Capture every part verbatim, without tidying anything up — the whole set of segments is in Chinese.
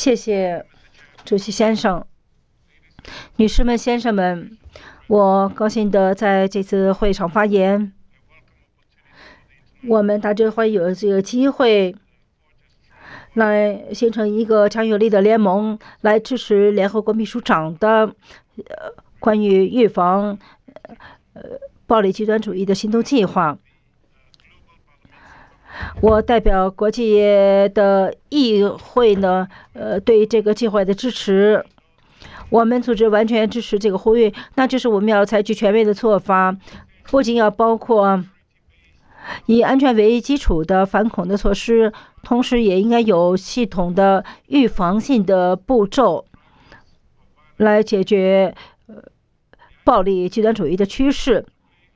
谢谢主席先生。女士们、先生们，我高兴地在这次会场发言。我们大致会有这个机会来形成一个强有力的联盟，来支持联合国秘书长的呃关于预防呃暴力极端主义的行动计划。我代表国际的议会呢，呃，对这个计划的支持。我们组织完全支持这个呼吁，那就是我们要采取全面的做法，不仅要包括以安全为基础的反恐的措施，同时也应该有系统的预防性的步骤，来解决暴力极端主义的趋势。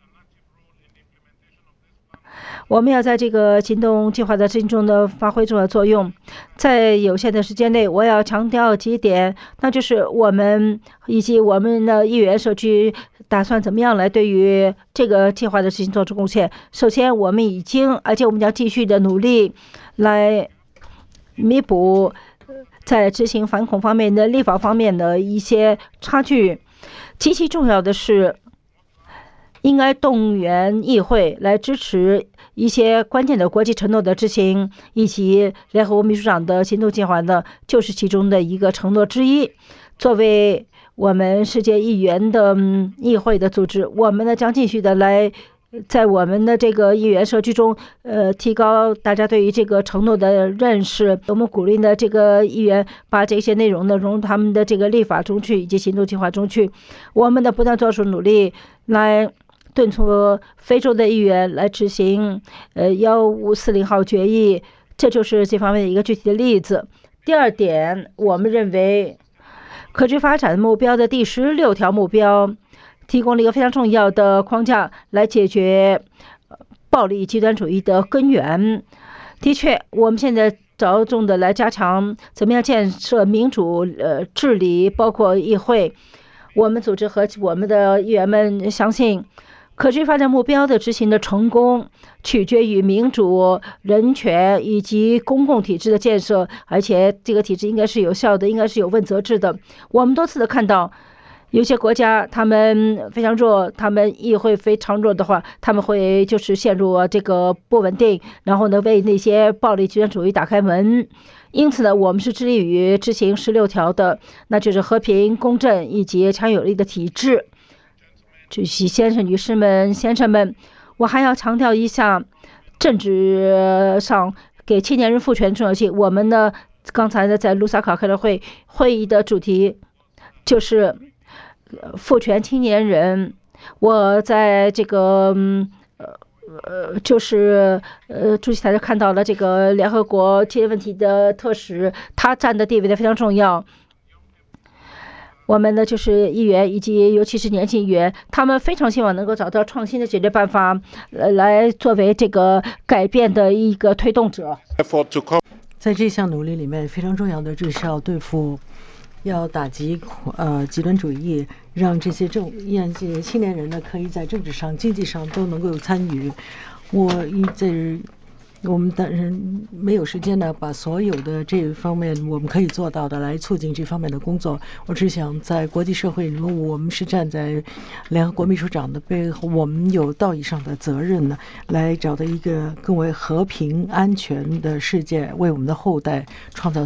我们要在这个行动计划的执行中呢发挥重要作用。在有限的时间内，我要强调几点，那就是我们以及我们的议员社区打算怎么样来对于这个计划的执行做出贡献。首先，我们已经，而且我们将继续的努力来弥补在执行反恐方面的立法方面的一些差距。极其重要的是，应该动员议会来支持一些关键的国际承诺的执行，以及联合国秘书长的行动计划呢，就是其中的一个承诺之一。作为我们世界议员的、嗯、议会的组织，我们呢将继续的来在我们的这个议员社区中，呃，提高大家对于这个承诺的认识。我们鼓励呢这个议员把这些内容呢融入他们的这个立法中去，以及行动计划中去。我们呢不断做出努力来敦促非洲的议员来执行呃幺五四零号决议，这就是这方面的一个具体的例子。第二点，我们认为可持续发展目标的第十六条目标提供了一个非常重要的框架来解决暴力极端主义的根源。的确，我们现在着重的来加强怎么样建设民主呃治理，包括议会。我们组织和我们的议员们相信，可持续发展目标的执行的成功取决于民主、人权以及公共体制的建设，而且这个体制应该是有效的，应该是有问责制的。我们多次的看到有些国家他们非常弱，他们议会非常弱的话，他们会就是陷入这个不稳定，然后呢为那些暴力极端主义打开门。因此呢，我们是致力于执行十六条的，那就是和平、公正以及强有力的体制。主席先生、女士们、先生们，我还要强调一下政治上给青年人赋权的重要性。我们呢，刚才呢在卢萨卡开了会，会议的主题就是赋权青年人。我在这个嗯呃，就是呃，主席台上看到了这个联合国这些问题的特使，他占的地位呢非常重要。我们呢就是议员以及尤其是年轻议员，他们非常希望能够找到创新的解决办法，呃，来作为这个改变的一个推动者。 在这项努力里面，非常重要的就是要对付。要打击呃极端主义，让这些政让这些青年人呢，可以在政治上、经济上都能够有参与。我一在我们当然没有时间呢，把所有的这方面我们可以做到的来促进这方面的工作。我只想在国际社会里面，我们是站在联合国秘书长的背后，我们有道义上的责任呢，来找到一个更为和平、安全的世界，为我们的后代创造。